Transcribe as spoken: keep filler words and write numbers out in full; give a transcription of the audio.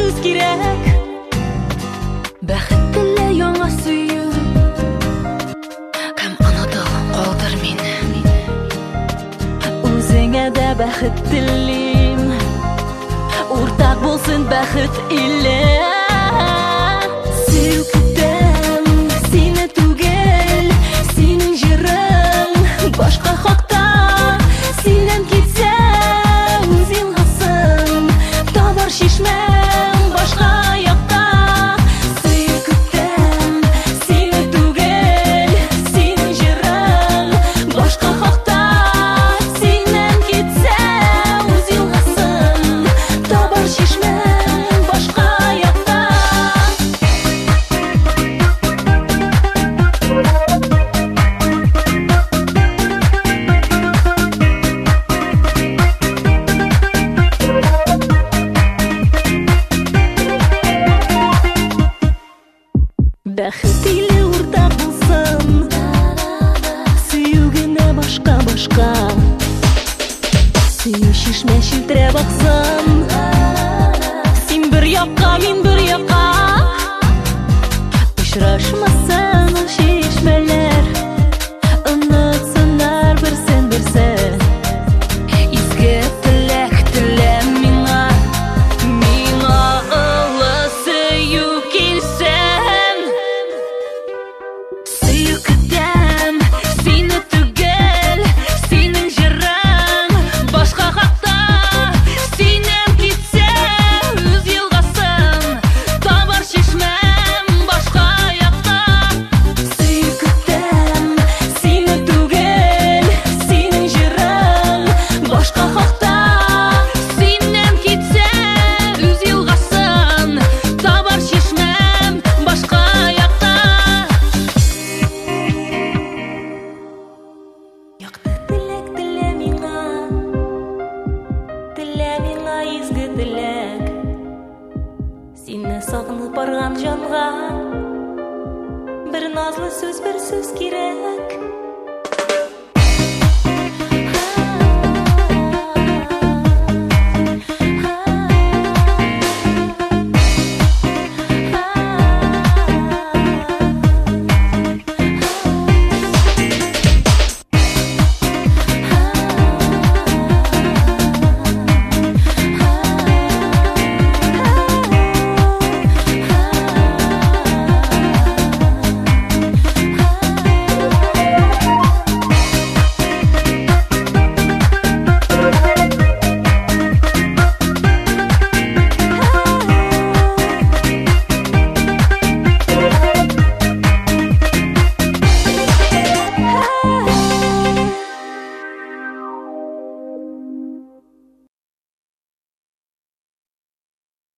сүз керек. Бәхет тіле яңа сүйүү, кім ұнатыл қолдыр мені. Өзіңе де бәхет тілейм, ортақ болсын бәхет иле. Сөйкітім сені түгел, сенің жырың башқа хақта. Сенен кетсе өзің ғасың, табар шешмем башқа яқта. Сөйкітім сені түгел, сенің жырың башқа хақта. Сенен кетсе өзің ғасың, табар шешмем башқа яқта. Бәхет иле ортақ болсын, сөюгіне башқа-башқа. Сөю шешме шілтіреп ақсын, сен бір яққа, мен бір яққа. Ұшырашмасын ол шешмелер, ұнатсынар бірсін-бірсі. Изге тілек тілем миңа, миңа ұлы сөю келсін. Сөйкітім сені түгел, сенің жырың башқа хақта. Сенен кетсе өз елғасың, табар шешмем башқа яқта. Сөйкітім сені түгел, сенің жырың башқа хақта. Сенен кетсе өз елғасың, табар шешмем башқа яқта. Яқты тілек тіле миңа, тіле миңа изгі тілек. Сені сағынып барған жанға, бір назлы сөз, бір сөз керек.